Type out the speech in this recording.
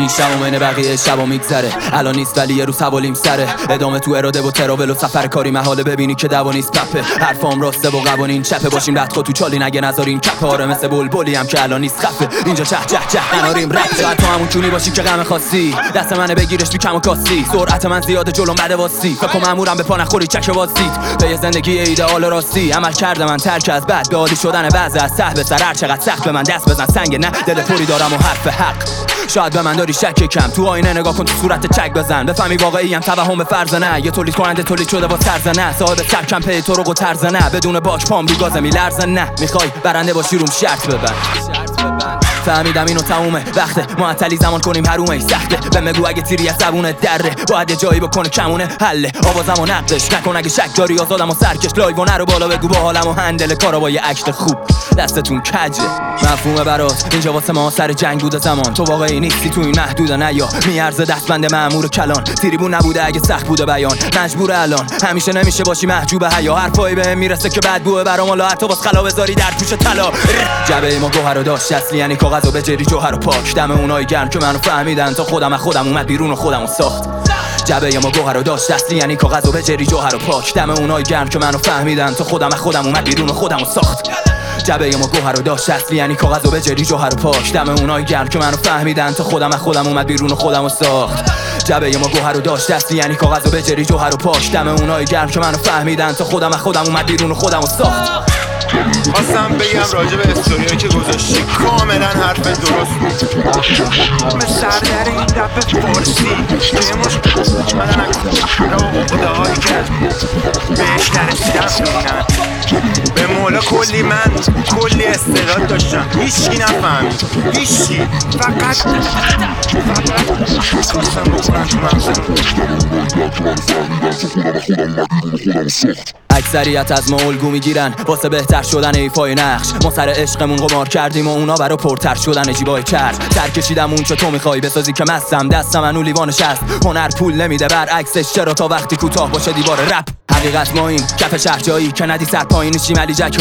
این شب و من بقیه شبا میگذره، الان نیست ولی یه روز حوالیم سره. ادامه تو اراده و تراول و سفر کاری، محاله ببینی که دوا نیست پپه. حرفام راسته و قوانین چپه، باشیم ردخو تو چالی نگه نذارین کپه. آره مثل بلبلی هم که الان نیست خفه، اینجا چه چه چه قناریم رفت. شاید تو همون چونی باشی که غم خاصی، دست منه بگیرش بی کم و کاسی. سرعت من زیاده جلوم بده واسی، فکر مامورم به پا نخوری چک واسیت. به زندگی ایدئال راستی عمل کرده من، ترک از بد به عالی شدن بعض از ته. به سر هر چقدر سخت به من دست بزن سنگ نه، دل پوری دارم و حرف حق. شاید به من داری شک کم، تو آینه نگاه کن تو صورت چک بزن، بفهمی واقعی ام توهم به فرض نه. یه تولید کننده تولید شده با سرزنه، صاحب سرکم پی تو رو ترزنه. بدون باک پام رو گازه میلرزه نه، میخوای برنده باشی روم شرط ببن. فهمیدم اینو تمومه، وقته معطلی زمان کنیم حرومه سخته. به مگو اگه تیری از زبونت دره، باید یه جایی بکنه کمونه حله. آوازم و نقدش نکن، اگه شک داری آزادم و سرکش. لایو نرو بالا بگو با حالم و هندل کارا با یه عکس خوب دستتون کجه. مفهومه برات اینجا واسه ما سر جنگ بوده زمان، تو واقعی نیستی تو این محدوده نه یا میارزه دستبند مأمور کلان. تریبون نبوده اگه سخت بوده بیان، مجبور الان همیشه نمیشه باشی محجوب حیا. حرفایی بهم میرسه که بدبوه برام، حالا حتی باز خلا بذاری در توش طلا. جبه ما گوهر رو داشت اصلی، یعنی کاغذ و بجری جوهر و پاک. دم اونای گرم که منو فهمیدن، تا خودم از خودم اومد بیرون و خودمو ساخت. جبه ما گوهر رو داشت اصلی، یعنی کاغذ و بجری جوهر و پاک. دم اونای گرم که منو فهمیدن، تا خودم از خودم اومد بیرون و خودمو ساخت. جبه ما گوهر رو داشت اصلی، یعنی کاغذ و بجری جوهر و پاک. دم اونای گرم که منو فهمیدن، تا خودم از خودم اومد بیرون و خودمو ساخت. جبه ما گوهر رو داشت اصلی، یعنی کاغذ و بجری جوهر و پاک. دم اونای گرم که منو فهمیدن، تا خودم از خودم اومد بیرون و خودمو ساخت. خواستم بگم راجع به استوریایی که گذاشتی کاملا حرف درست بود. من سردر این دفعه فارسی که مش من نکنم خداهایی که بهش نرسیدم بینن. به مولا کلی استعداد داشتم، هیچکی نفهمید، هیچکی. فقط خواستم بکنم تو مغزم. اکثریت از ما الگو میگیرن واسه بهتر شدن ایفای نقش. ما سر عشقمون قمار کردیم و اونا برا پرتر شدن جیبای کرد. سر کشیدم اون چه تو میخوای بسازی که مستم، دستم منو لیوانش هست. هنر پول نمیده برعکسش، چرا تا وقتی کوتاه باشه دیوار رپ. حقیقت ماییم کف شهر جایی که ندی سر پایین شیملی جک